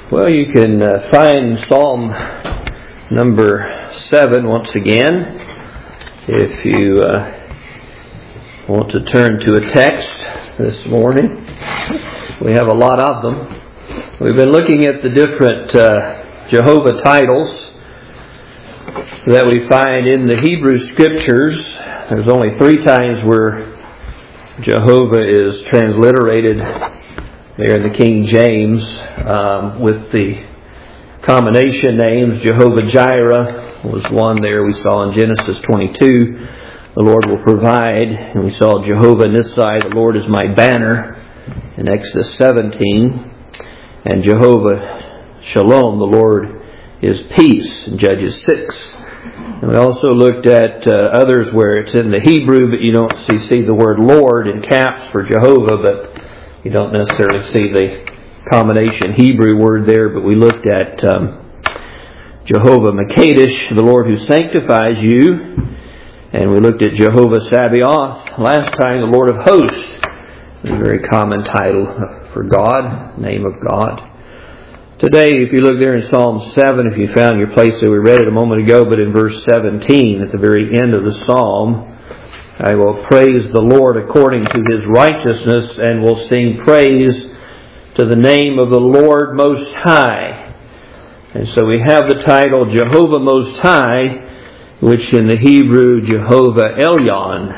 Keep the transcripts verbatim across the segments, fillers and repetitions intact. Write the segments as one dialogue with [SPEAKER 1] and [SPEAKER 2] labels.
[SPEAKER 1] Well, you can uh, find Psalm number seven once again if you uh, want to turn to a text this morning. We have a lot of them. We've been looking at the different uh, Jehovah titles that we find in the Hebrew Scriptures. There's only three times where Jehovah is transliterated there in the King James um, with the combination names. Jehovah Jireh was one there we saw in Genesis twenty-two. The Lord will provide. And we saw Jehovah Nissi, the Lord is my banner, in Exodus seventeen. And Jehovah Shalom, the Lord is peace, in Judges six. And we also looked at uh, others where it's in the Hebrew, but you don't see, see the word Lord in caps for Jehovah, but you don't necessarily see the combination Hebrew word there. But we looked at um, Jehovah Makadesh, the Lord who sanctifies you. And we looked at Jehovah Sabaoth last time, the Lord of hosts. A very common title for God, name of God. Today, if you look there in Psalm seven, if you found your place there, we read it a moment ago, but in verse seventeen, at the very end of the Psalm, I will praise the Lord according to His righteousness, and will sing praise to the name of the Lord Most High. And so we have the title Jehovah Most High, which in the Hebrew, Jehovah Elyon.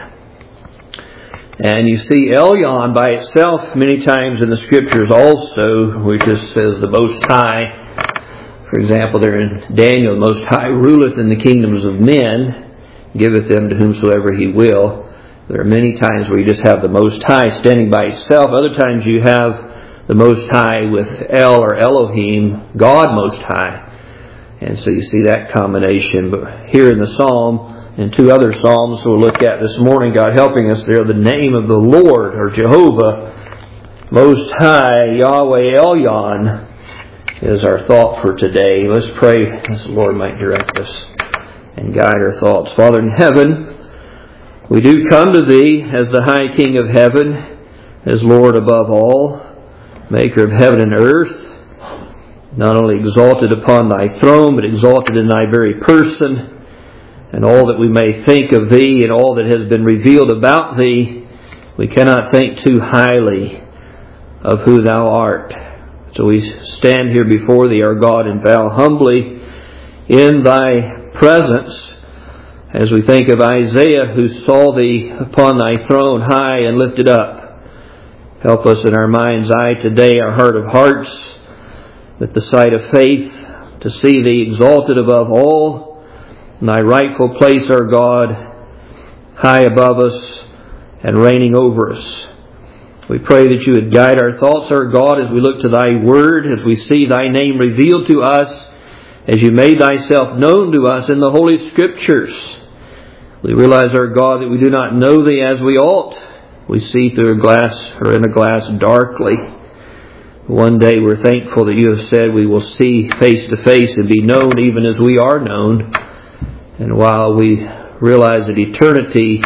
[SPEAKER 1] And you see Elyon by itself many times in the Scriptures also, which just says the Most High. For example, there in Daniel, the Most High ruleth in the kingdoms of men, giveth them to whomsoever He will. There are many times where you just have the Most High standing by itself. Other times you have the Most High with El or Elohim, God Most High. And so you see that combination. But here in the Psalm, and two other Psalms we'll look at this morning, God helping us there, the name of the Lord, or Jehovah Most High, Yahweh Elyon, is our thought for today. Let's pray as the Lord might direct us and guide our thoughts. Father in heaven, we do come to Thee as the High King of heaven, as Lord above all, Maker of heaven and earth, not only exalted upon Thy throne, but exalted in Thy very person. And all that we may think of Thee and all that has been revealed about Thee, we cannot think too highly of who Thou art. So we stand here before Thee, our God, and bow humbly in Thy presence as we think of Isaiah, who saw Thee upon Thy throne high and lifted up. Help us in our mind's eye today, our heart of hearts, with the sight of faith, to see Thee exalted above all, in Thy rightful place, our God, high above us and reigning over us. We pray that You would guide our thoughts, our God, as we look to Thy Word, as we see Thy name revealed to us, as You made Thyself known to us in the Holy Scriptures. We realize, our God, that we do not know Thee as we ought. We see through a glass, or in a glass, darkly. One day we're thankful that You have said we will see face to face and be known even as we are known. And while we realize that eternity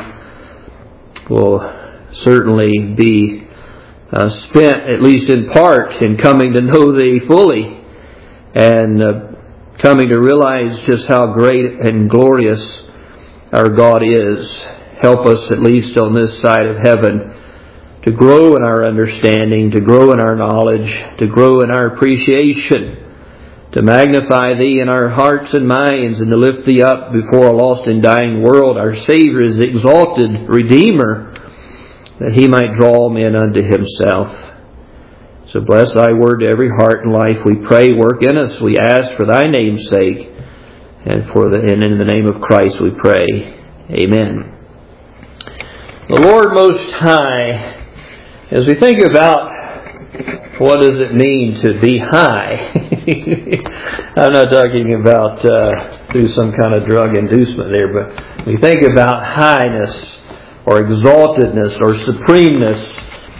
[SPEAKER 1] will certainly be uh, spent, at least in part, in coming to know Thee fully and uh, coming to realize just how great and glorious our God is, help us at least on this side of heaven to grow in our understanding, to grow in our knowledge, to grow in our appreciation, to magnify Thee in our hearts and minds, and to lift Thee up before a lost and dying world. Our Savior is the exalted Redeemer, that He might draw men unto Himself. So bless Thy word to every heart and life, we pray. Work in us, we ask, for Thy name's sake, and for the and in the name of Christ we pray. Amen. The Lord Most High, as we think about what does it mean to be high? I'm not talking about uh, through some kind of drug inducement there, but we think about highness or exaltedness or supremeness.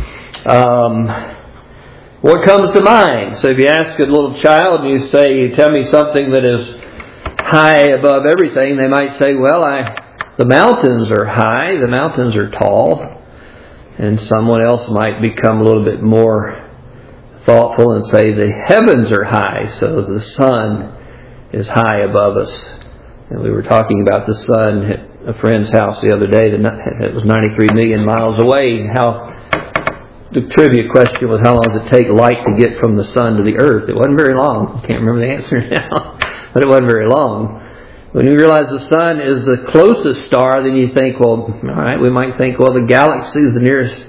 [SPEAKER 1] Um, what comes to mind? So if you ask a little child and you say, tell me something that is high above everything, they might say, well, I, the mountains are high, the mountains are tall. And someone else might become a little bit more thoughtful and say the heavens are high, so the sun is high above us. And we were talking about the sun at a friend's house the other day that it was ninety-three million miles away. How the trivia question was, how long does it take light to get from the sun to the earth? It wasn't very long. I can't remember the answer now, but it wasn't very long. When you realize the sun is the closest star, then you think, well, all right, we might think, well, the galaxy is the nearest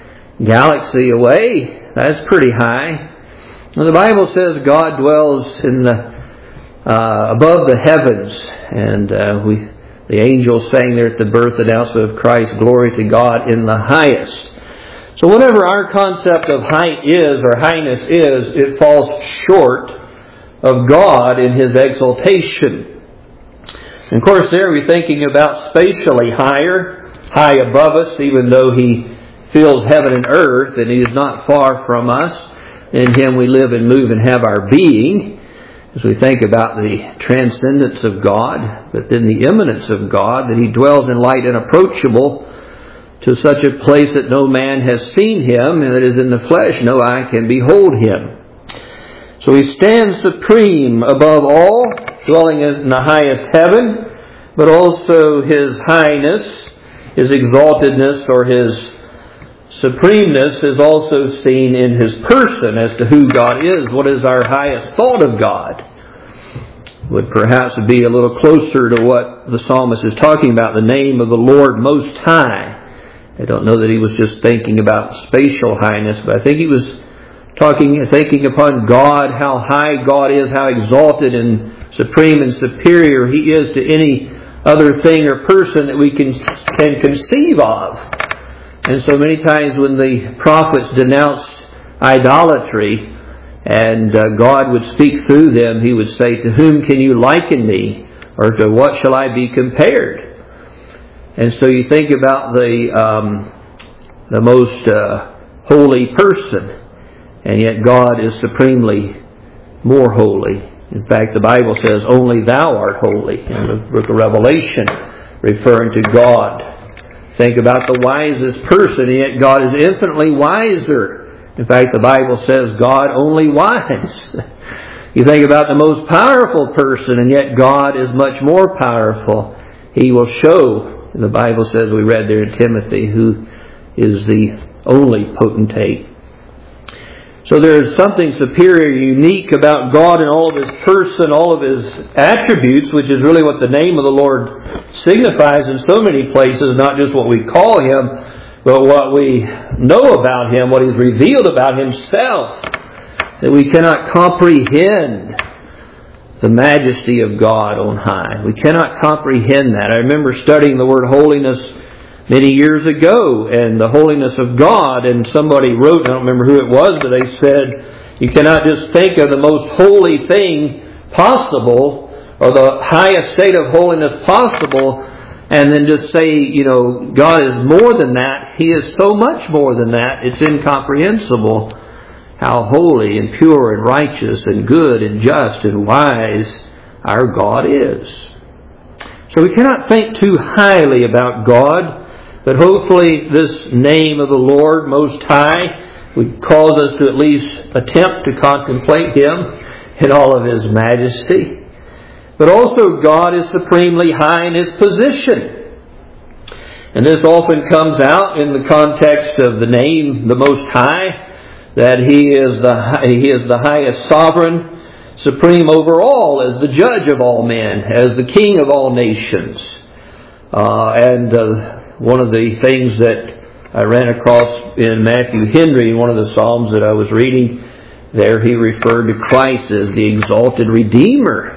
[SPEAKER 1] galaxy away. That's pretty high. Well, the Bible says God dwells in the uh, above the heavens, and uh, we the angels sang there at the birth announcement of Christ, glory to God in the highest. So whatever our concept of height is, or highness is, it falls short of God in His exaltation. And of course there we're thinking about spatially higher, high above us, even though He fills heaven and earth, and He is not far from us. In Him we live and move and have our being. As we think about the transcendence of God, but then the immanence of God, that He dwells in light unapproachable, to such a place that no man has seen Him, and that is in the flesh no eye can behold Him. So He stands supreme above all, dwelling in the highest heaven, but also His highness, His exaltedness, or His supremeness is also seen in His person as to who God is. What is our highest thought of God? Would perhaps be a little closer to what the psalmist is talking about, the name of the Lord Most High. I don't know that he was just thinking about spatial highness, but I think he was talking, thinking upon God, how high God is, how exalted and supreme and superior He is to any other thing or person that we can can conceive of. And so many times when the prophets denounced idolatry, and uh, God would speak through them, He would say, to whom can you liken me? Or to what shall I be compared? And so you think about the um, the most uh, holy person, and yet God is supremely more holy. In fact, the Bible says, only Thou art holy, in the book of Revelation, referring to God. Think about the wisest person, and yet God is infinitely wiser. In fact, the Bible says God only wise. You think about the most powerful person, and yet God is much more powerful. He will show, the Bible says, we read there in Timothy, who is the only potentate. So there is something superior, unique about God and all of His person, all of His attributes, which is really what the name of the Lord signifies in so many places, not just what we call Him, but what we know about Him, what He's revealed about Himself, that we cannot comprehend the majesty of God on high. We cannot comprehend that. I remember studying the word holiness many years ago, and the holiness of God, and somebody wrote, I don't remember who it was, but they said, you cannot just think of the most holy thing possible, or the highest state of holiness possible, and then just say, you know, God is more than that. He is so much more than that. It's incomprehensible how holy and pure and righteous and good and just and wise our God is. So we cannot think too highly about God, but hopefully this name of the Lord Most High would cause us to at least attempt to contemplate Him in all of His majesty. But also God is supremely high in His position. And this often comes out in the context of the name, the Most High, that He is the He is the highest sovereign, supreme over all, as the judge of all men, as the king of all nations. Uh, and uh, one of the things that I ran across in Matthew Henry, one of the Psalms that I was reading, there he referred to Christ as the exalted Redeemer.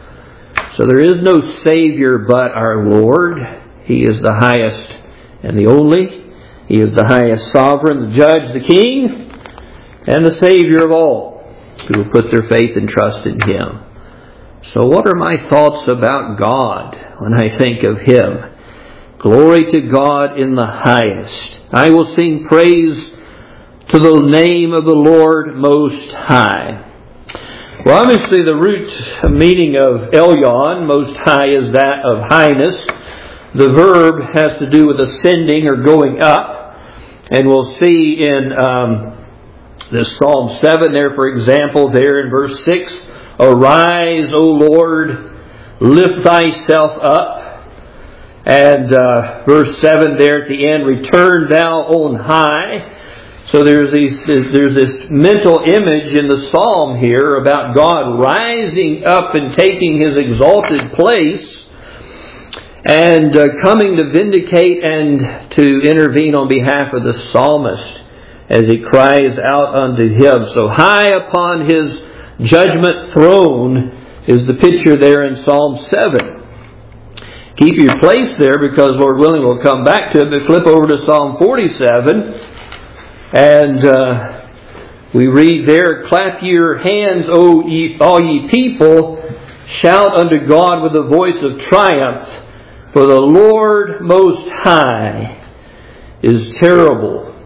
[SPEAKER 1] So there is no Savior but our Lord. He is the highest and the only. He is the highest sovereign, the judge, the king, and the Savior of all who will put their faith and trust in Him. So what are my thoughts about God when I think of Him? Glory to God in the highest. I will sing praise to the name of the Lord Most High. Well, obviously the root meaning of Elyon, Most High, is that of highness. The verb has to do with ascending or going up. And we'll see in um, This Psalm seven there, for example, there in verse six, "Arise, O Lord, lift thyself up." And uh, verse seven there at the end, "Return thou on high." So there's these, there's this mental image in the psalm here about God rising up and taking His exalted place and uh, coming to vindicate and to intervene on behalf of the psalmist as he cries out unto Him. So high upon His judgment throne is the picture there in Psalm seven. Keep your place there, because Lord willing we'll come back to it, but flip over to Psalm forty-seven. And uh, we read there, "Clap your hands, O ye, all ye people, shout unto God with a voice of triumph, for the Lord Most High is terrible."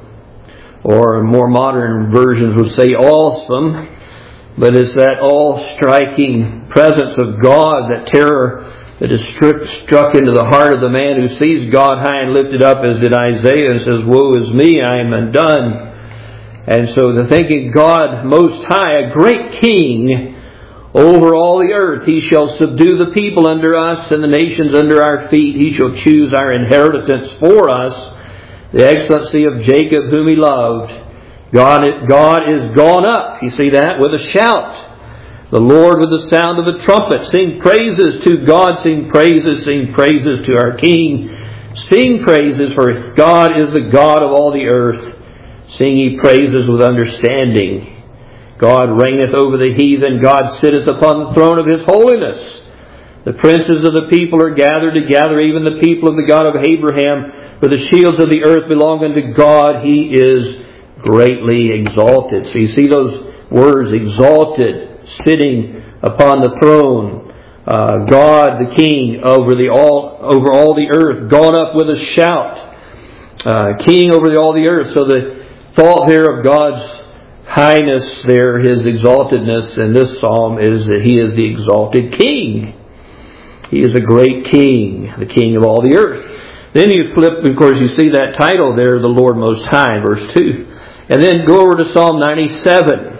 [SPEAKER 1] Or more modern versions would say awesome, but it's that all-striking presence of God, that terror that is struck into the heart of the man who sees God high and lifted up, as did Isaiah, and says, "Woe is me, I am undone." And so the thinking God Most High, a great King over all the earth, He shall subdue the people under us and the nations under our feet. He shall choose our inheritance for us, the excellency of Jacob whom He loved. God, God is gone up, you see that, with a shout. The Lord with the sound of the trumpet. Sing praises to God, sing praises, sing praises to our King. Sing praises, for God is the God of all the earth. Sing ye praises with understanding. God reigneth over the heathen. God sitteth upon the throne of His holiness. The princes of the people are gathered together, even the people of the God of Abraham. For the shields of the earth belong unto God. He is greatly exalted. So you see those words, exalted, sitting upon the throne, uh, God the King over the all over all the earth, gone up with a shout, uh, King over the, all the earth. So the thought there of God's highness there, His exaltedness in this psalm, is that He is the exalted King. He is a great King, the King of all the earth. Then you flip, of course, you see that title there, the Lord Most High, verse two. And then go over to Psalm ninety-seven.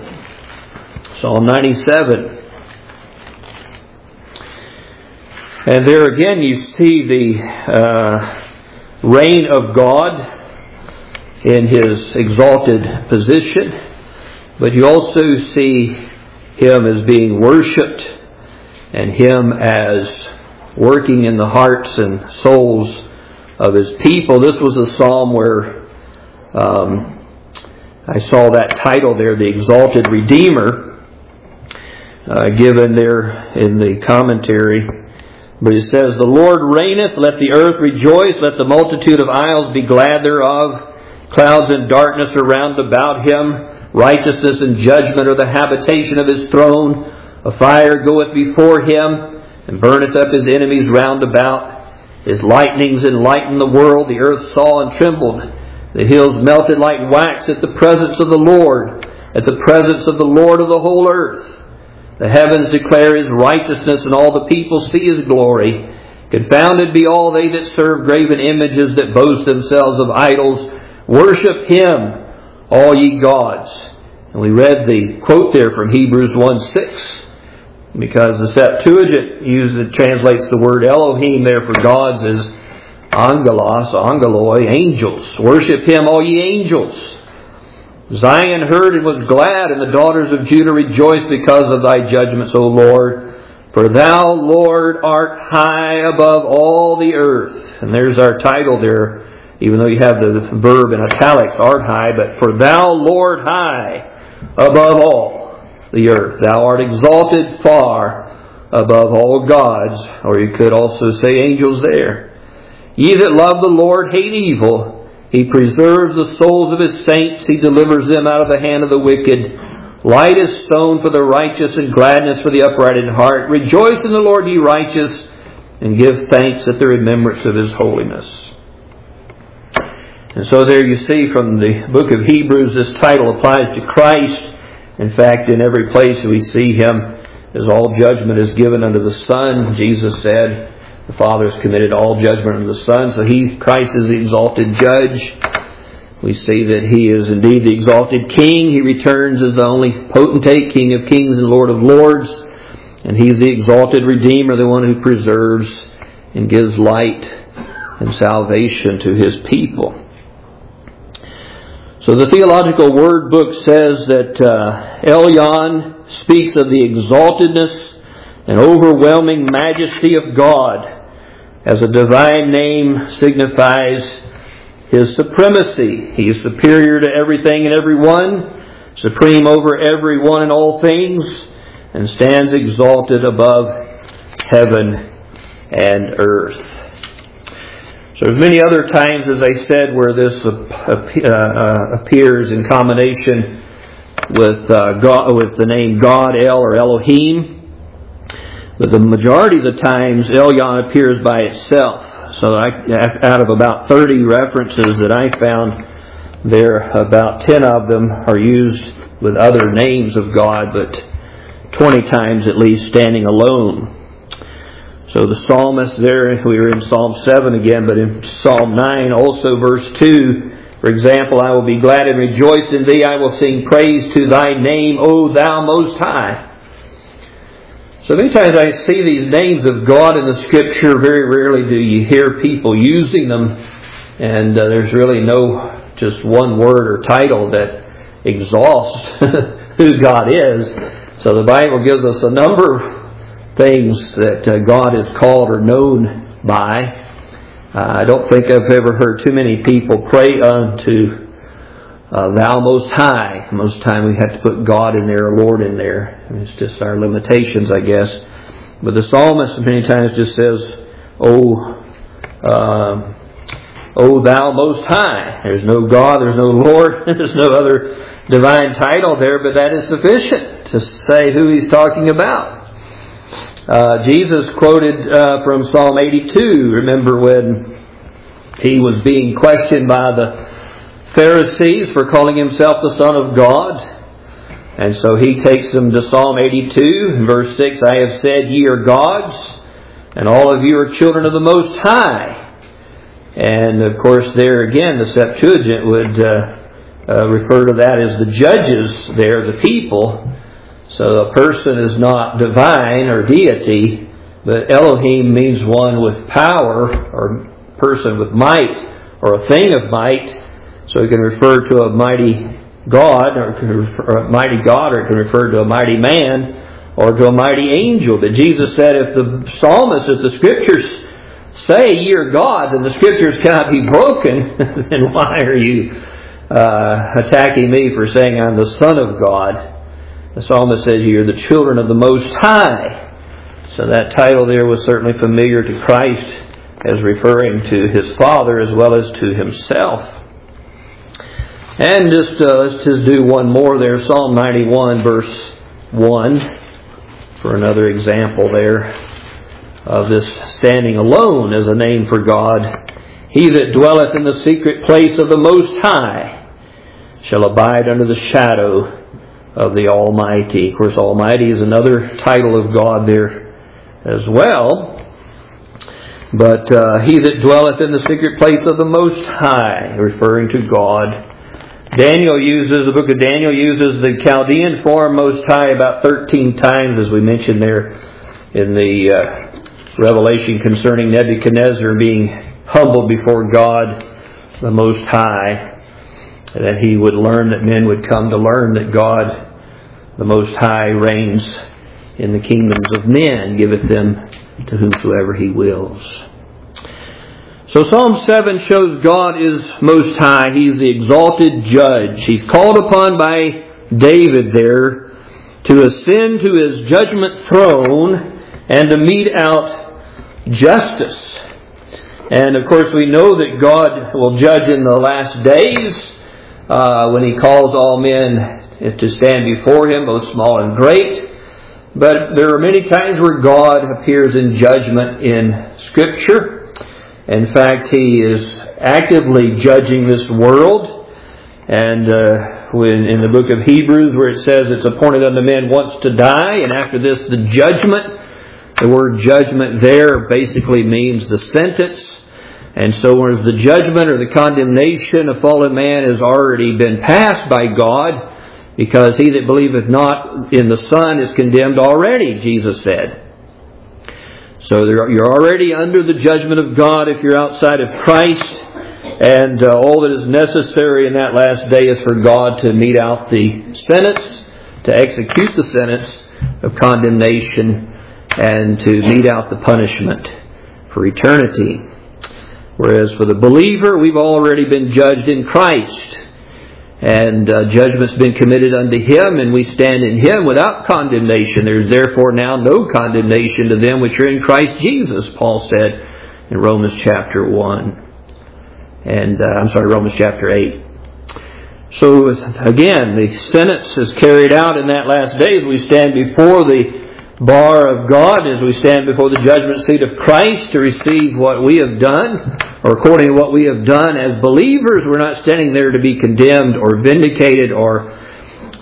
[SPEAKER 1] Psalm ninety-seven. And there again you see the uh, reign of God in His exalted position. But you also see Him as being worshipped and Him as working in the hearts and souls of His people. This was a psalm where um, I saw that title there, the Exalted Redeemer, Uh, given there in the commentary. But it says, "The Lord reigneth, let the earth rejoice, let the multitude of isles be glad thereof. Clouds and darkness are round about Him. Righteousness and judgment are the habitation of His throne. A fire goeth before Him, and burneth up His enemies round about. His lightnings enlighten the world. The earth saw and trembled. The hills melted like wax at the presence of the Lord, at the presence of the Lord of the whole earth. The heavens declare His righteousness, and all the people see His glory. Confounded be all they that serve graven images, that boast themselves of idols. Worship Him, all ye gods." And we read the quote there from Hebrews one six, because the Septuagint uses, translates the word Elohim there for gods as angelos, angeloi, angels. Worship Him, all ye angels. Zion heard and was glad, and the daughters of Judah rejoiced because of Thy judgments, O Lord. For Thou, Lord, art high above all the earth. And there's our title there, even though you have the verb in italics, art high. But for Thou, Lord, high above all the earth. Thou art exalted far above all gods. Or you could also say angels there. Ye that love the Lord hate evil. He preserves the souls of His saints. He delivers them out of the hand of the wicked. Light is sown for the righteous, and gladness for the upright in heart. Rejoice in the Lord, ye righteous, and give thanks at the remembrance of His holiness. And so there you see from the book of Hebrews, this title applies to Christ. In fact, in every place we see Him, as all judgment is given unto the Son. Jesus said, the Father has committed all judgment unto the Son, so He, Christ, is the exalted judge. We see that He is indeed the exalted King. He returns as the only potentate, King of kings and Lord of lords. And He's the exalted Redeemer, the one who preserves and gives light and salvation to His people. So the Theological Word Book says that uh, Elyon speaks of the exaltedness and overwhelming majesty of God, as a divine name signifies His supremacy. He is superior to everything and everyone, supreme over everyone and all things, and stands exalted above heaven and earth. So there's many other times, as I said, where this uh, appears in combination with uh, God, with the name God, El, or Elohim. But the majority of the times, Elyon appears by itself. So I, out of about thirty references that I found, there about ten of them are used with other names of God, but twenty times at least standing alone. So the psalmist there, we were in Psalm seven again, but in Psalm nine, also verse two, for example, I will be glad and rejoice in Thee. I will sing praise to Thy name, O Thou Most High. So many times I see these names of God in the Scripture. Very rarely do you hear people using them. And uh, there's really no just one word or title that exhausts who God is. So the Bible gives us a number of things that uh, God is called or known by. Uh, I don't think I've ever heard too many people pray unto Uh, Thou Most High. Most of the time we have to put God in there or Lord in there. It's just our limitations, I guess. But the psalmist many times just says, Oh, uh, oh Thou Most High. There's no God, there's no Lord, there's no other divine title there, but that is sufficient to say who He's talking about. Uh, Jesus quoted uh, from Psalm eighty-two. Remember when He was being questioned by the Pharisees for calling Himself the Son of God. And so He takes them to Psalm eighty-two, verse six, I have said, ye are gods, and all of you are children of the Most High. And of course there again, the Septuagint would uh, uh, refer to that as the judges there, the people. So a person is not divine or deity, but Elohim means one with power, or person with might, or a thing of might. So it can refer to a mighty God, or, it can refer, or a mighty God, or it can refer to a mighty man, or to a mighty angel. But Jesus said, if the psalmist, if the Scriptures say ye are gods, and the Scriptures cannot be broken, then why are you uh, attacking me for saying I'm the Son of God? The psalmist says ye are the children of the Most High. So that title there was certainly familiar to Christ as referring to His Father as well as to Himself. And just uh, let's just do one more there. Psalm ninety-one, verse one, for another example there of this standing alone as a name for God. He that dwelleth in the secret place of the Most High shall abide under the shadow of the Almighty. Of course, Almighty is another title of God there as well. But uh, he that dwelleth in the secret place of the Most High, referring to God. Daniel uses, the book of Daniel uses the Chaldean form Most High about thirteen times, as we mentioned there in the uh, Revelation concerning Nebuchadnezzar being humbled before God the Most High. And that he would learn, that men would come to learn that God the Most High reigns in the kingdoms of men, giveth them to whomsoever He wills. So Psalm seven shows God is Most High. He's the exalted judge. He's called upon by David there to ascend to His judgment throne and to mete out justice. And of course we know that God will judge in the last days uh, when He calls all men to stand before Him, both small and great. But there are many times where God appears in judgment in Scripture. In fact, He is actively judging this world. And uh, when in the book of Hebrews, where it says it's appointed unto men once to die, and after this the judgment. The word judgment there basically means the sentence. And so whereas the judgment or the condemnation of fallen man has already been passed by God, because he that believeth not in the Son is condemned already, Jesus said. So you're already under the judgment of God if you're outside of Christ. And uh, all that is necessary in that last day is for God to mete out the sentence, to execute the sentence of condemnation, and to mete out the punishment for eternity. Whereas for the believer, we've already been judged in Christ. And uh, judgment's been committed unto Him, and we stand in Him without condemnation. There's therefore now no condemnation to them which are in Christ Jesus, Paul said in Romans chapter one. And, uh, I'm sorry, Romans chapter eight. So, again, the sentence is carried out in that last day as we stand before the bar of God, as we stand before the judgment seat of Christ to receive what we have done, or according to what we have done as believers. We're not standing there to be condemned or vindicated or uh,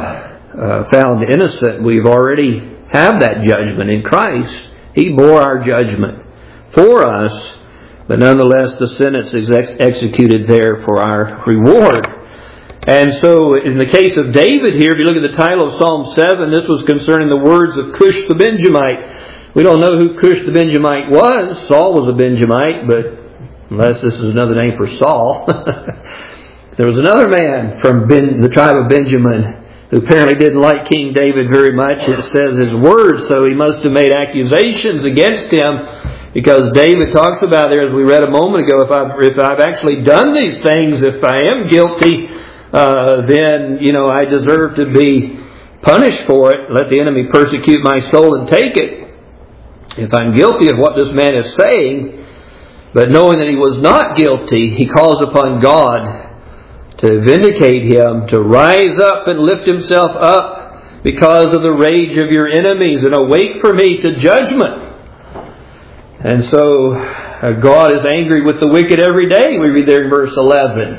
[SPEAKER 1] uh, found innocent. We've already have that judgment in Christ. He bore our judgment for us, but nonetheless the sentence is ex- executed there for our reward. And so, in the case of David here, if you look at the title of Psalm seven, this was concerning the words of Cush the Benjamite. We don't know who Cush the Benjamite was. Saul was a Benjamite, but unless this is another name for Saul. There was another man from ben, the tribe of Benjamin who apparently didn't like King David very much. It says his words, so he must have made accusations against him, because David talks about there, as we read a moment ago, if I've, if I've actually done these things, if I am guilty, Uh, then, you know, I deserve to be punished for it. Let the enemy persecute my soul and take it, if I'm guilty of what this man is saying. But knowing that he was not guilty, he calls upon God to vindicate him, to rise up and lift himself up because of the rage of your enemies, and await for me to judgment. And so uh, God is angry with the wicked every day. We read there in verse eleven.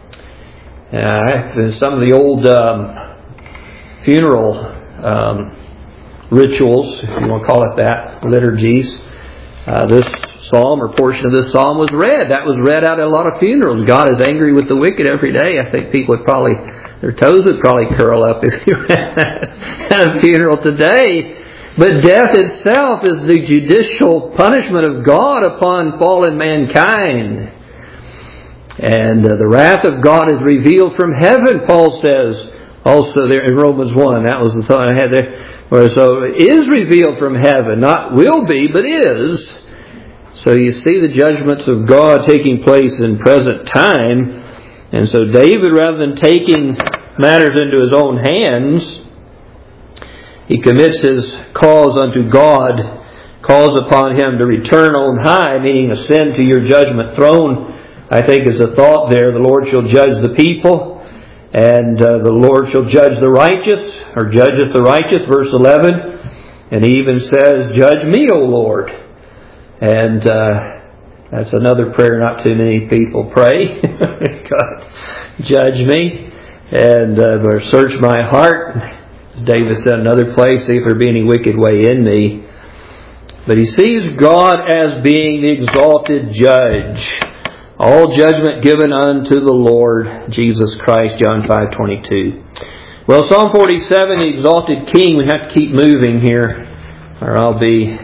[SPEAKER 1] Uh, some of the old um, funeral um, rituals, if you want to call it that, liturgies, uh, this psalm or portion of this psalm was read. That was read out at a lot of funerals. God is angry with the wicked every day. I think people would probably, their toes would probably curl up if you were at a funeral today. But death itself is the judicial punishment of God upon fallen mankind. And uh, the wrath of God is revealed from heaven, Paul says, also there in Romans one. That was the thought I had there. Where, so it is revealed from heaven, not will be, but is. So you see the judgments of God taking place in present time. And so David, rather than taking matters into his own hands, he commits his cause unto God, calls upon Him to return on high, meaning ascend to your judgment throne. I think is a thought there. The Lord shall judge the people, and uh, the Lord shall judge the righteous, or judgeth the righteous, verse eleven. And He even says, judge me, O Lord. And uh, that's another prayer not too many people pray. God, judge me, and uh, search my heart. As David said in another place, see if there be any wicked way in me. But he sees God as being the exalted judge. All judgment given unto the Lord Jesus Christ, John five twenty-two. Well, Psalm forty-seven, the exalted King. We have to keep moving here, or I'll be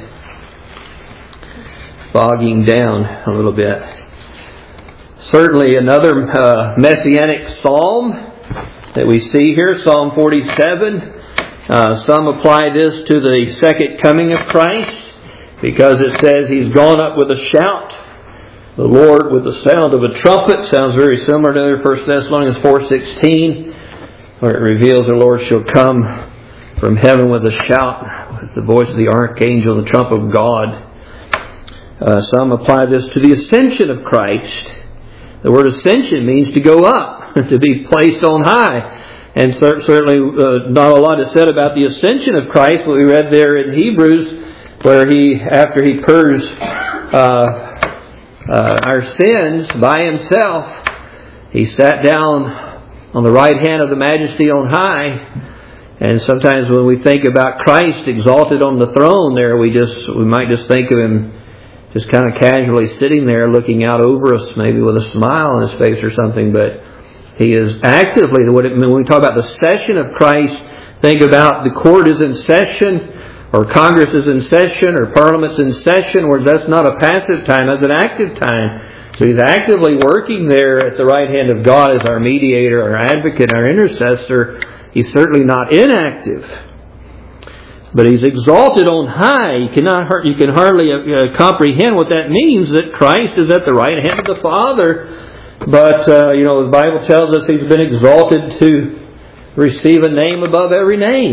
[SPEAKER 1] bogging down a little bit. Certainly another uh, messianic psalm that we see here, Psalm forty-seven. Uh, some apply this to the second coming of Christ, because it says He's gone up with a shout. The Lord with the sound of a trumpet. Sounds very similar to First Thessalonians four sixteen, where it reveals the Lord shall come from heaven with a shout, with the voice of the archangel, the trump of God. Uh, some apply this to the ascension of Christ. The word ascension means to go up, to be placed on high. And certainly uh, not a lot is said about the ascension of Christ, but we read there in Hebrews, where He, after He purged uh, Uh, our sins by Himself, He sat down on the right hand of the Majesty on high. And sometimes when we think about Christ exalted on the throne there, we just we might just think of Him just kind of casually sitting there looking out over us, maybe with a smile on his face or something, but He is actively, when we talk about the session of Christ, think about the court is in session, or Congress is in session, or Parliament's in session, whereas that's not a passive time, that's an active time. So He's actively working there at the right hand of God as our mediator, our advocate, our intercessor. He's certainly not inactive. But He's exalted on high. You cannot, you can hardly uh, comprehend what that means, that Christ is at the right hand of the Father. But, uh, you know, the Bible tells us He's been exalted to receive a name above every name.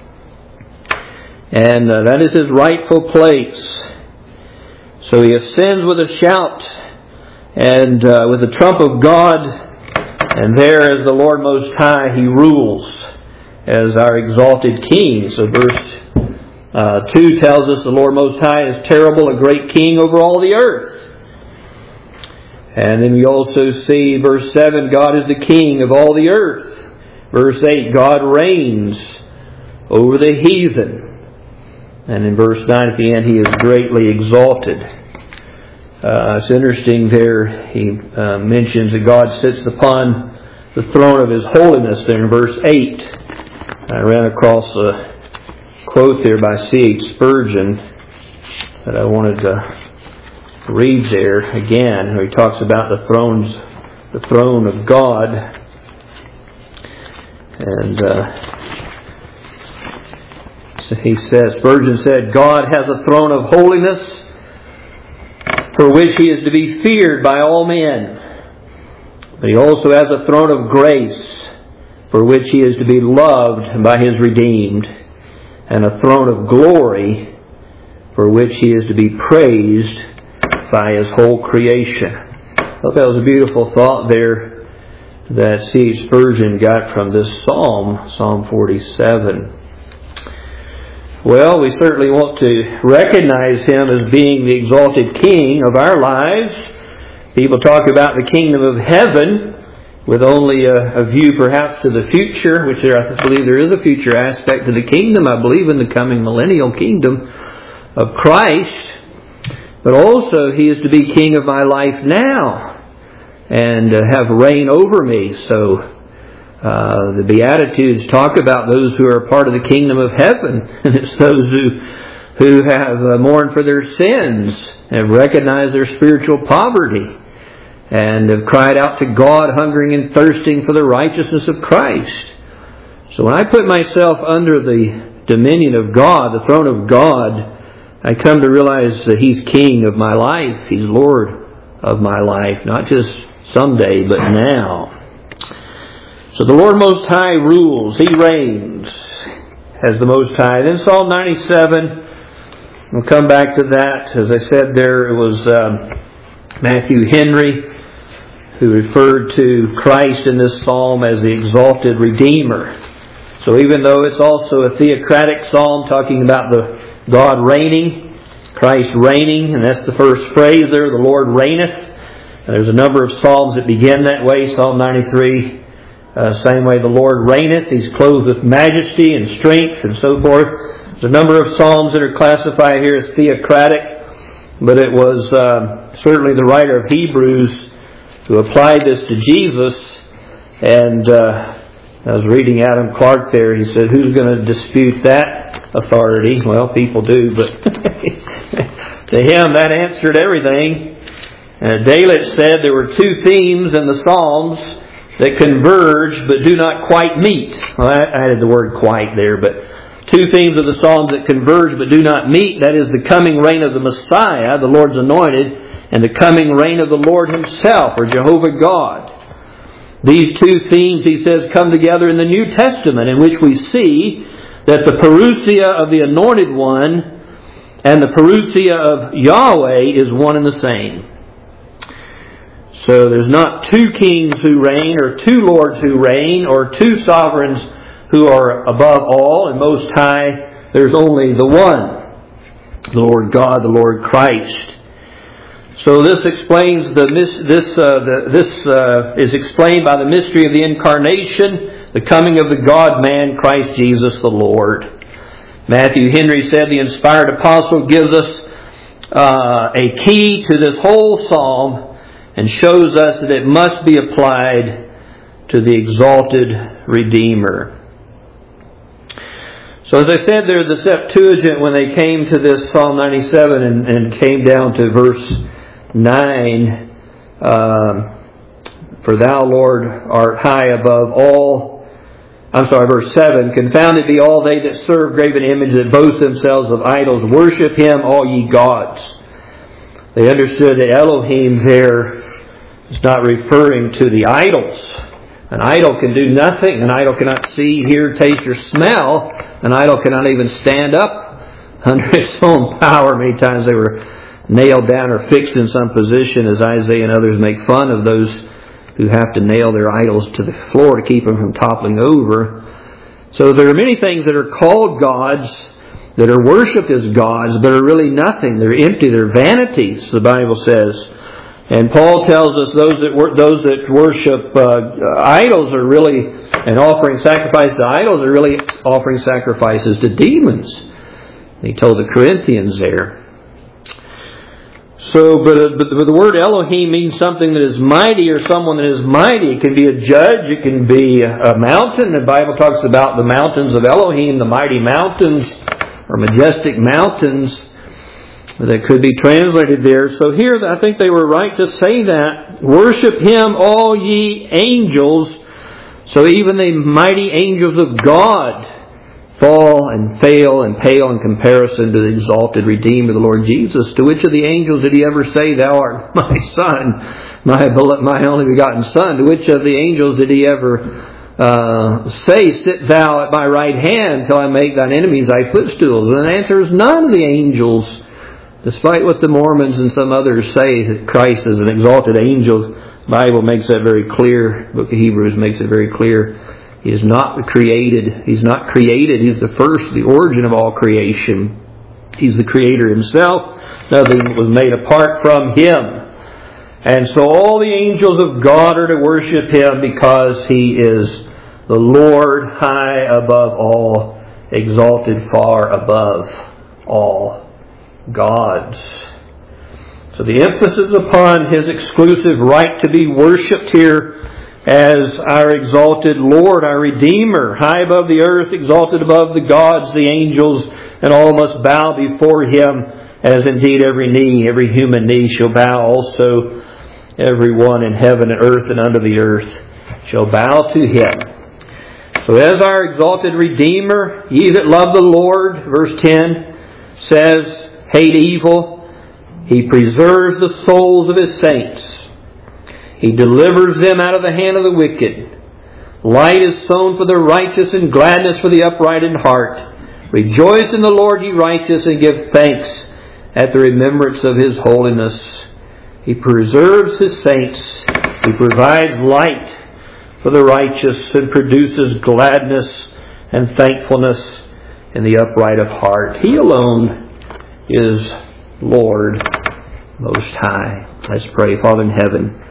[SPEAKER 1] And uh, that is His rightful place. So He ascends with a shout and uh, with the trump of God. And there as the Lord Most High, He rules as our exalted King. So verse uh, two tells us the Lord Most High is terrible, a great King over all the earth. And then we also see verse seven, God is the King of all the earth. Verse eight, God reigns over the heathen. And in verse nine at the end, He is greatly exalted. Uh, it's interesting there, he uh, mentions that God sits upon the throne of His holiness there in verse eight. I ran across a quote there by C H Spurgeon that I wanted to read there again, where he talks about the thrones, the throne of God. And uh, so he says, Spurgeon said, God has a throne of holiness for which He is to be feared by all men. But He also has a throne of grace for which He is to be loved by His redeemed, and a throne of glory for which He is to be praised by His whole creation. I thought that was a beautiful thought there that C H Spurgeon got from this psalm, Psalm forty-seven. Well, we certainly want to recognize Him as being the exalted King of our lives. People talk about the kingdom of heaven with only a, a view perhaps to the future, which there, I believe there is a future aspect to the kingdom. I believe in the coming millennial kingdom of Christ. But also He is to be King of my life now and uh, have reign over me. So uh, the Beatitudes talk about those who are part of the kingdom of heaven. And it's those who who have uh, mourned for their sins, have recognized their spiritual poverty, and have cried out to God, hungering and thirsting for the righteousness of Christ. So when I put myself under the dominion of God, the throne of God, I come to realize that He's King of my life. He's Lord of my life. Not just someday, but now. So the Lord Most High rules. He reigns as the Most High. Then Psalm ninety-seven, we'll come back to that. As I said there, it was um, Matthew Henry who referred to Christ in this psalm as the exalted Redeemer. So even though it's also a theocratic psalm talking about the God reigning, Christ reigning, and that's the first phrase there, the Lord reigneth. And there's a number of psalms that begin that way. Psalm ninety-three, uh, same way, the Lord reigneth. He's clothed with majesty and strength and so forth. There's a number of psalms that are classified here as theocratic, but it was uh, certainly the writer of Hebrews who applied this to Jesus. And uh, I was reading Adam Clark there. He said, who's going to dispute that authority? Well, people do, but to him that answered everything. Uh, Dalitz said there were two themes in the Psalms that converge but do not quite meet. Well, I added the word quite there, but two themes of the Psalms that converge but do not meet. That is the coming reign of the Messiah, the Lord's anointed, and the coming reign of the Lord Himself, or Jehovah God. These two themes, he says, come together in the New Testament, in which we see that the parousia of the Anointed One and the parousia of Yahweh is one and the same. So there's not two kings who reign, or two lords who reign, or two sovereigns who are above all and most high. There's only the one, the Lord God, the Lord Christ. So this explains the this uh, the, this uh, is explained by the mystery of the incarnation, the coming of the God-man Christ Jesus the Lord. Matthew Henry said the inspired apostle gives us uh, a key to this whole psalm and shows us that it must be applied to the exalted Redeemer. So as I said there, the Septuagint, when they came to this Psalm ninety-seven and, and came down to verse nine, uh, for thou, Lord, art high above all. I'm sorry, verse seven. Confounded be all they that serve graven images, that boast themselves of idols. Worship Him, all ye gods. They understood that Elohim there is not referring to the idols. An idol can do nothing. An idol cannot see, hear, taste, or smell. An idol cannot even stand up under its own power. Many times they were nailed down or fixed in some position, as Isaiah and others make fun of those who have to nail their idols to the floor to keep them from toppling over. So there are many things that are called gods, that are worshipped as gods, but are really nothing. They're empty. They're vanities, the Bible says. And Paul tells us those that wor- those that worship uh, idols are really, and offering sacrifice to idols are really offering sacrifices to demons. He told the Corinthians there. So, but, uh, but, but the word Elohim means something that is mighty, or someone that is mighty. It can be a judge. It can be a mountain. The Bible talks about the mountains of Elohim, the mighty mountains, or majestic mountains, that could be translated there. So here, I think they were right to say that. Worship Him, all ye angels. So even the mighty angels of God fall and fail and pale in comparison to the exalted Redeemer, the Lord Jesus. To which of the angels did He ever say, thou art my Son, my, my only begotten Son? To which of the angels did He ever uh, say, sit thou at my right hand till I make thine enemies thy footstools? And the answer is none of the angels. Despite what the Mormons and some others say that Christ is an exalted angel, the Bible makes that very clear. The book of Hebrews makes it very clear. He is not created. He's not created. He's the first, the origin of all creation. He's the Creator Himself. Nothing was made apart from Him. And so all the angels of God are to worship Him because He is the Lord, high above all, exalted far above all gods. So the emphasis upon His exclusive right to be worshipped here as our exalted Lord, our Redeemer, high above the earth, exalted above the gods, the angels, and all must bow before Him, as indeed every knee, every human knee shall bow. Also every one in heaven and earth and under the earth shall bow to Him. So as our exalted Redeemer, ye that love the Lord, verse ten says, hate evil. He preserves the souls of His saints. He delivers them out of the hand of the wicked. Light is sown for the righteous, and gladness for the upright in heart. Rejoice in the Lord, ye righteous, and give thanks at the remembrance of His holiness. He preserves His saints. He provides light for the righteous, and produces gladness and thankfulness in the upright of heart. He alone is Lord Most High. Let's pray. Father in heaven,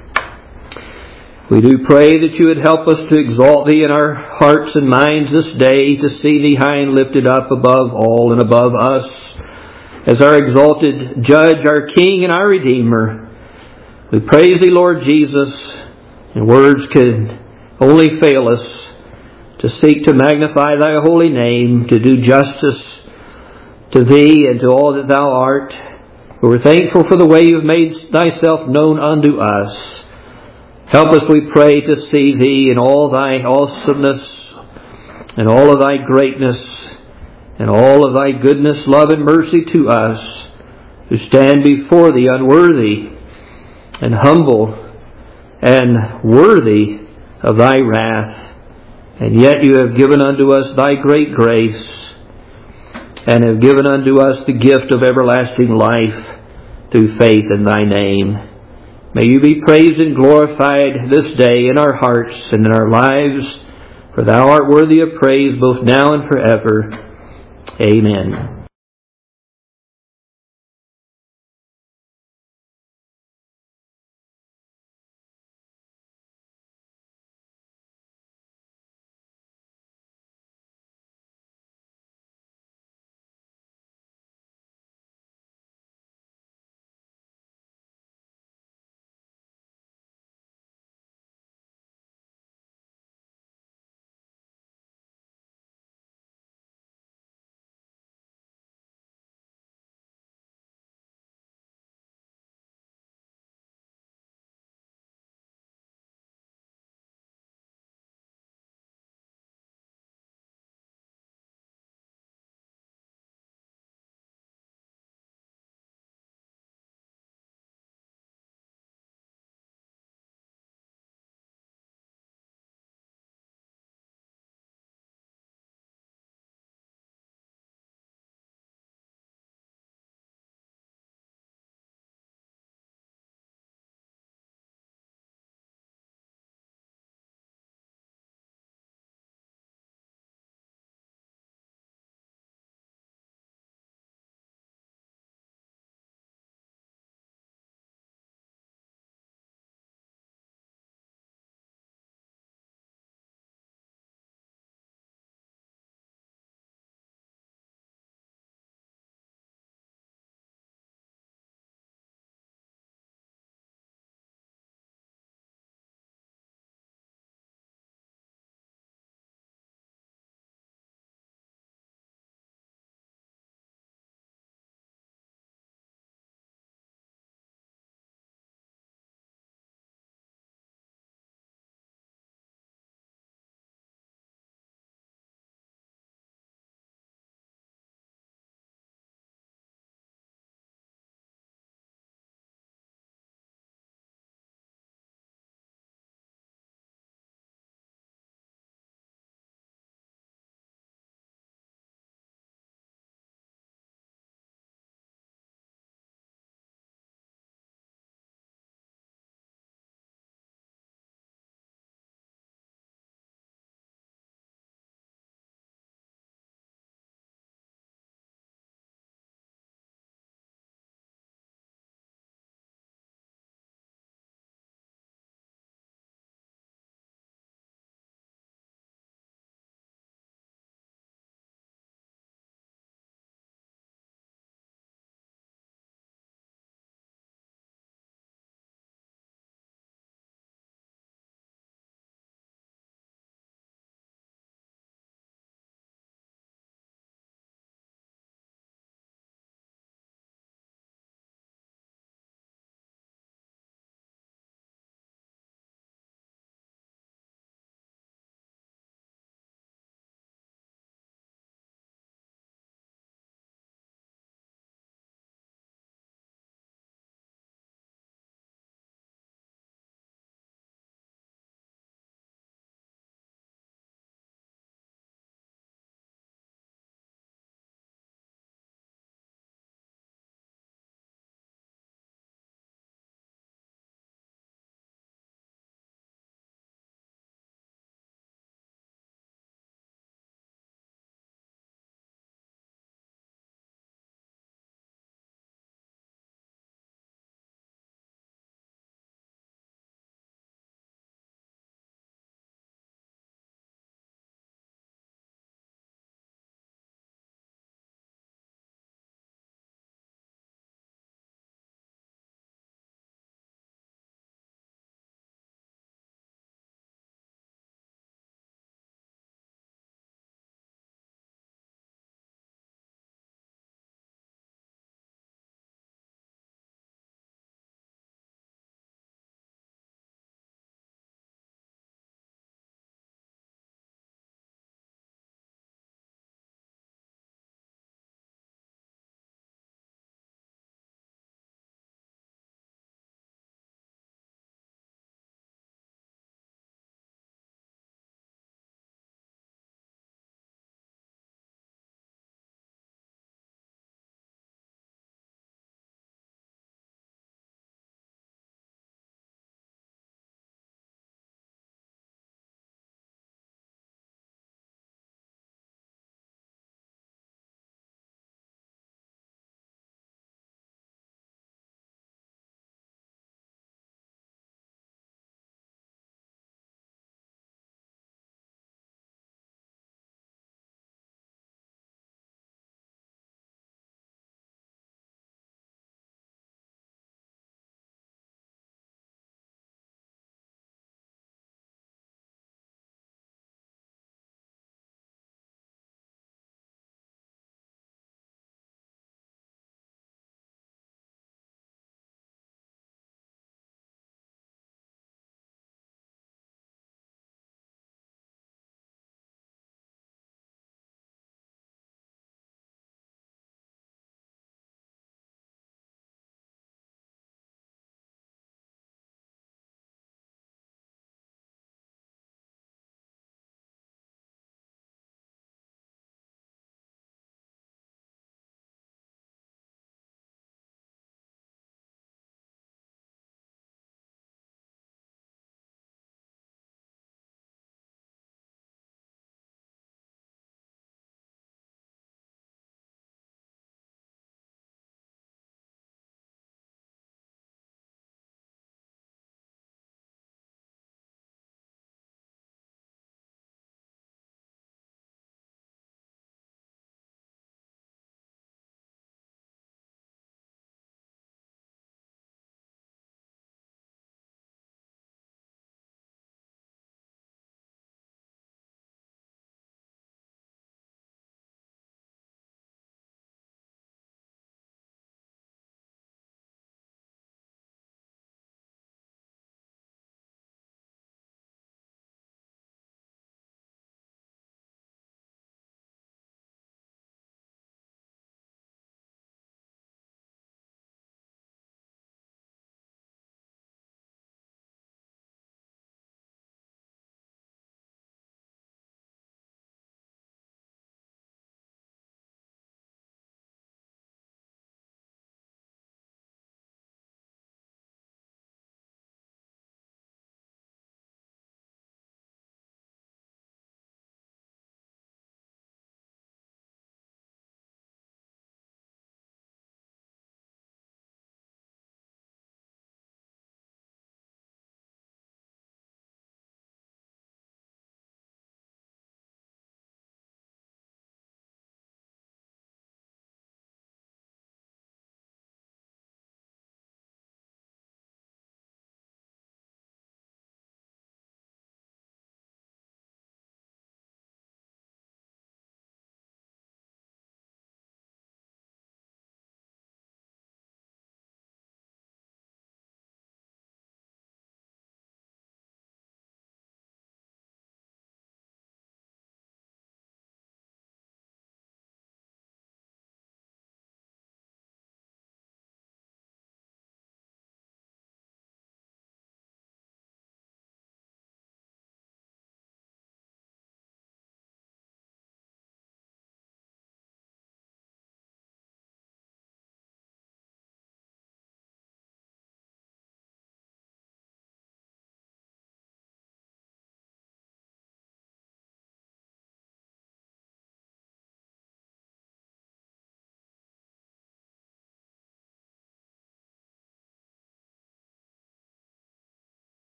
[SPEAKER 1] we do pray that You would help us to exalt Thee in our hearts and minds this day, to see Thee high and lifted up above all and above us, as our exalted Judge, our King, and our Redeemer. We praise Thee, Lord Jesus, and words can only fail us to seek to magnify Thy holy name, to do justice to Thee and to all that Thou art. We're thankful for the way You've made Thyself known unto us. Help us, we pray, to see Thee in all Thy awesomeness and all of Thy greatness and all of Thy goodness, love, and mercy to us who stand before Thee unworthy and humble and worthy of Thy wrath. And yet You have given unto us Thy great grace, and have given unto us the gift of everlasting life through faith in Thy name. May You be praised and glorified this day in our hearts and in our lives, for Thou art worthy of praise both now and forever. Amen.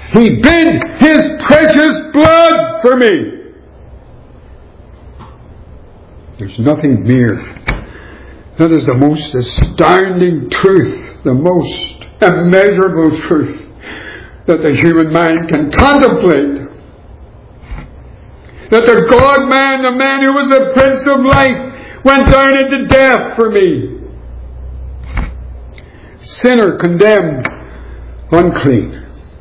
[SPEAKER 2] He bid His precious blood for me. There's nothing mere. That is the most astounding truth, the most immeasurable truth that the human mind can contemplate. That the God-man, the man who was the Prince of Life, went down into death for me. Sinner, condemned, unclean.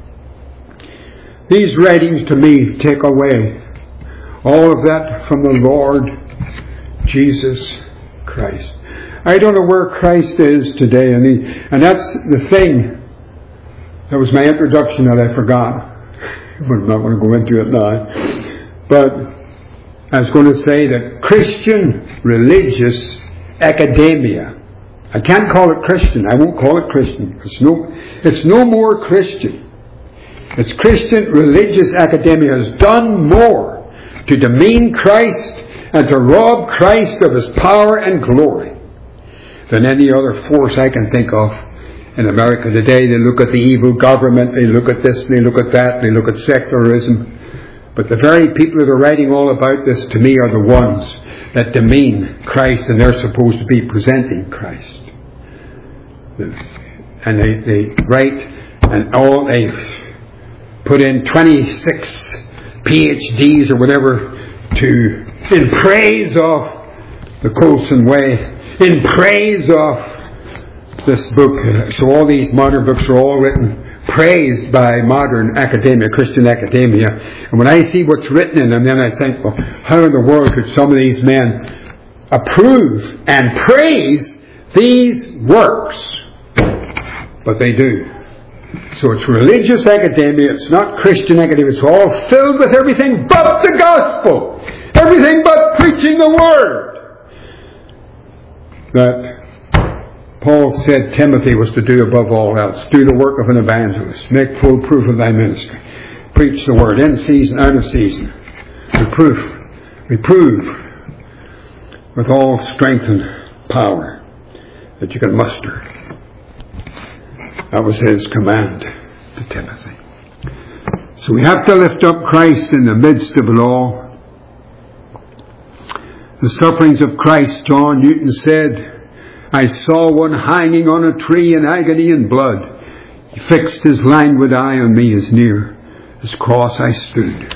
[SPEAKER 2] These writings to me take away all of that from the Lord Jesus Christ. I don't know where Christ is today, and, he, and that's the thing. That was my introduction that I forgot. But I'm not going to go into it now. But I was going to say that Christian religious academia. I can't call it Christian. I won't call it Christian. It's no, it's no more Christian. It's Christian religious academia has done more to demean Christ and to rob Christ of His power and glory than any other force I can think of in America today. They look at the evil government, they look at this, they look at that, they look at secularism. But the very people that are writing all about this to me are the ones that demean Christ, and they're supposed to be presenting Christ. And they, they write and all they put in twenty-six P H Ds or whatever to in praise of the Colson Way, in praise of this book. So all these modern books are all written, praised by modern academia, Christian academia. And when I see what's written in them, then I think, well, how in the world could some of these men approve and praise these works? But they do. So it's religious academia, it's not Christian academia, it's all filled with everything but the gospel. Everything but preaching the word. That Paul said Timothy was to do above all else. Do the work of an evangelist. Make full proof of thy ministry. Preach the word in season, out of season. Reproof. Reprove with all strength and power that you can muster. That was his command to Timothy. So we have to lift up Christ in the midst of it all. The sufferings of Christ, John Newton said, I saw one hanging on a tree in agony and blood. He fixed his languid eye on me as near his cross I stood.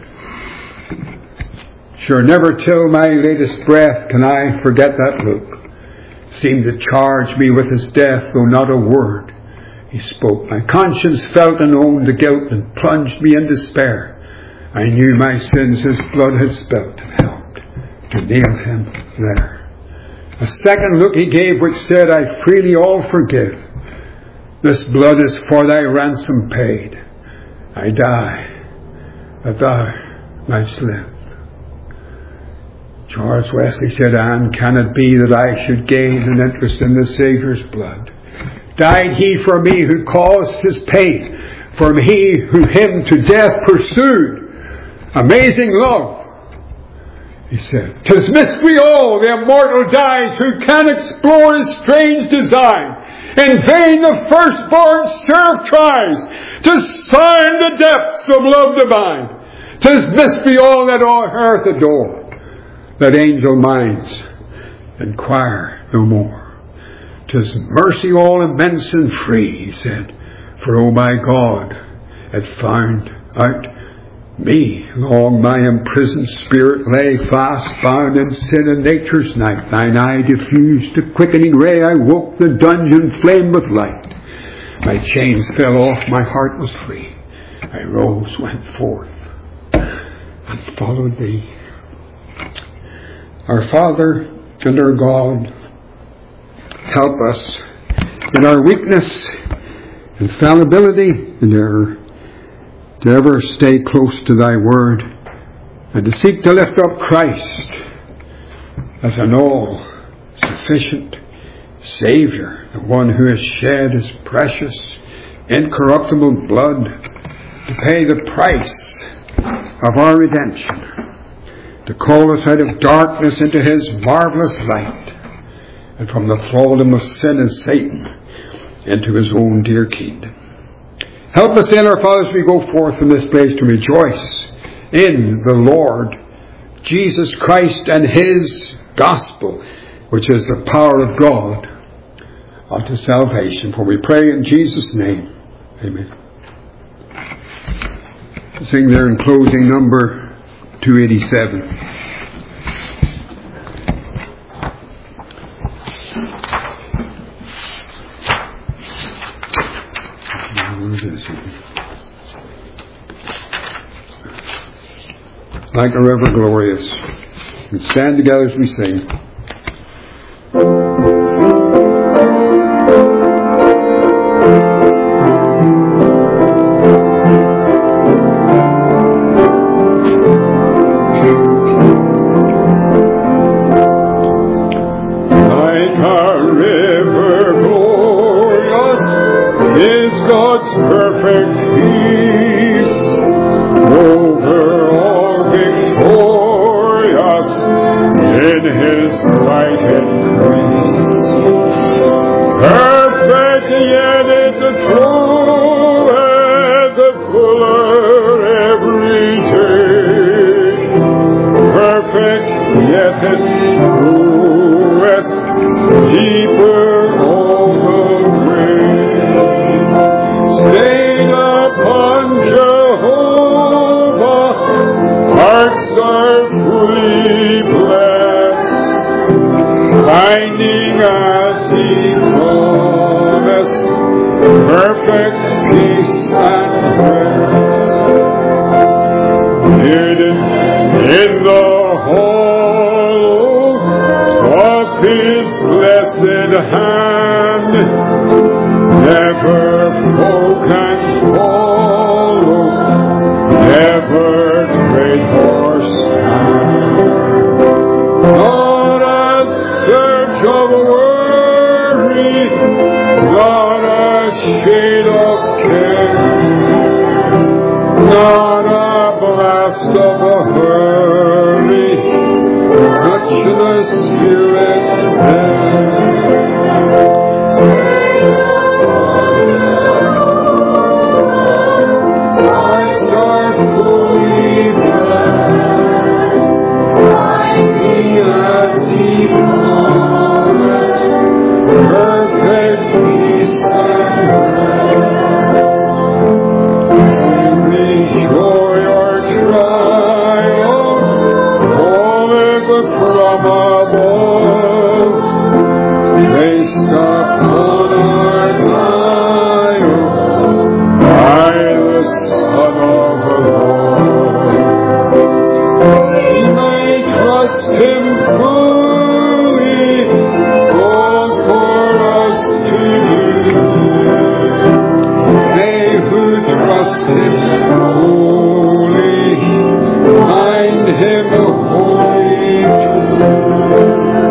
[SPEAKER 2] Sure, never till my latest breath can I forget that look. Seemed to charge me with his death, though not a word he spoke. My conscience felt and owned the guilt and plunged me in despair. I knew my sins his blood had spilt and helped to nail him there. A second look he gave which said, I freely all forgive. This blood is for thy ransom paid. I die that thou mightst live. Charles Wesley said, and can it be that I should gain an interest in the Saviour's blood? Died he for me who caused his pain, for me who him to death pursued. Amazing love, he said. 'Tis mystery all, the immortal dies, who can explore his strange design. In vain the firstborn seraph tries to sound the depths of love divine. 'Tis mystery all that all earth adore, that angel minds inquire no more. 'Tis mercy all immense and free, he said, for oh my God had found out me. Long my imprisoned spirit lay fast bound in sin and nature's night. Thine eye diffused a quickening ray. I woke the dungeon flame with light. My chains fell off, my heart was free. I rose, went forth, and followed thee. Our Father and our God, help us in our weakness, infallibility, and error, to ever stay close to thy word, and to seek to lift up Christ as an all-sufficient Saviour, the one who has shed his precious, incorruptible blood to pay the price of our redemption, to call us out of darkness into his marvellous light, and from the thraldom of sin and Satan into his own dear kingdom. Help us then, our Father, as we go forth from this place to rejoice in the Lord Jesus Christ and His gospel, which is the power of God unto salvation. For we pray in Jesus' name. Amen. Sing there in closing number two eighty-seven. Like a river glorious. And stand together as we sing.
[SPEAKER 3] Like a river glorious is God's perfect peace over all victorious in His light increase. Perfect yet it's true and the fuller every day. Perfect yet it's truest, deeper all the way. Stayed upon Jehovah, hearts are fully blessed, finding as He promised, perfect peace and rest. Hidden in the hollow of His blessed hand, never foe can follow, never great or stand. Not a surge of worry, not a shade of care, not a blast of a hurry, touch the Spirit there. Hearts are fully blessed, finding as He promised, perfect peace and rest. Every joy or trial, falling from above, placed upon our trial by the Son of the Lord. We may trust Him fully, all for us to do. They who trust Him wholly, find Him wholly true.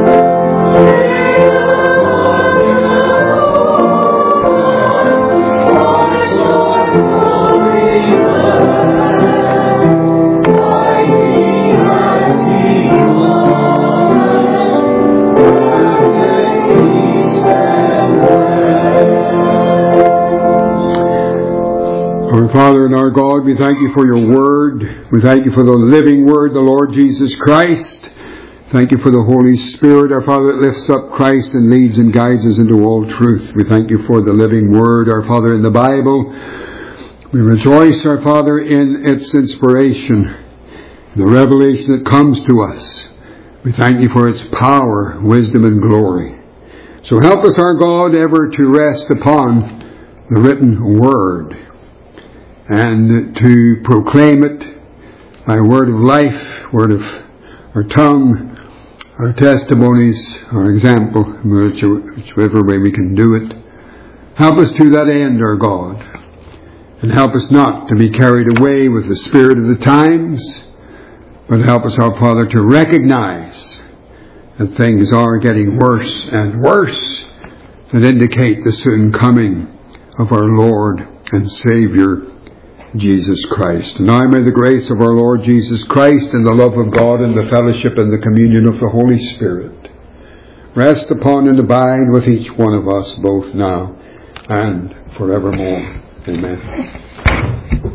[SPEAKER 2] Our Father and our God, we thank You for Your Word. We thank You for the living Word, the Lord Jesus Christ. Thank You for the Holy Spirit, our Father, that lifts up Christ and leads and guides us into all truth. We thank You for the living Word, our Father, in the Bible. We rejoice, our Father, in its inspiration, the revelation that comes to us. We thank You for its power, wisdom, and glory. So help us, our God, ever to rest upon the written Word, and to proclaim it by word of life, word of our tongue, our testimonies, our example, whichever way we can do it. Help us to that end, our God, and help us not to be carried away with the spirit of the times, but help us, our Father, to recognize that things are getting worse and worse that indicate the soon coming of our Lord and Savior, Jesus Christ. Now may the grace of our Lord Jesus Christ and the love of God and the fellowship and the communion of the Holy Spirit rest upon and abide with each one of us both now and forevermore. Amen.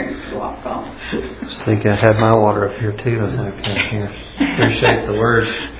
[SPEAKER 1] I think I had my water up here too. I think. Appreciate the words.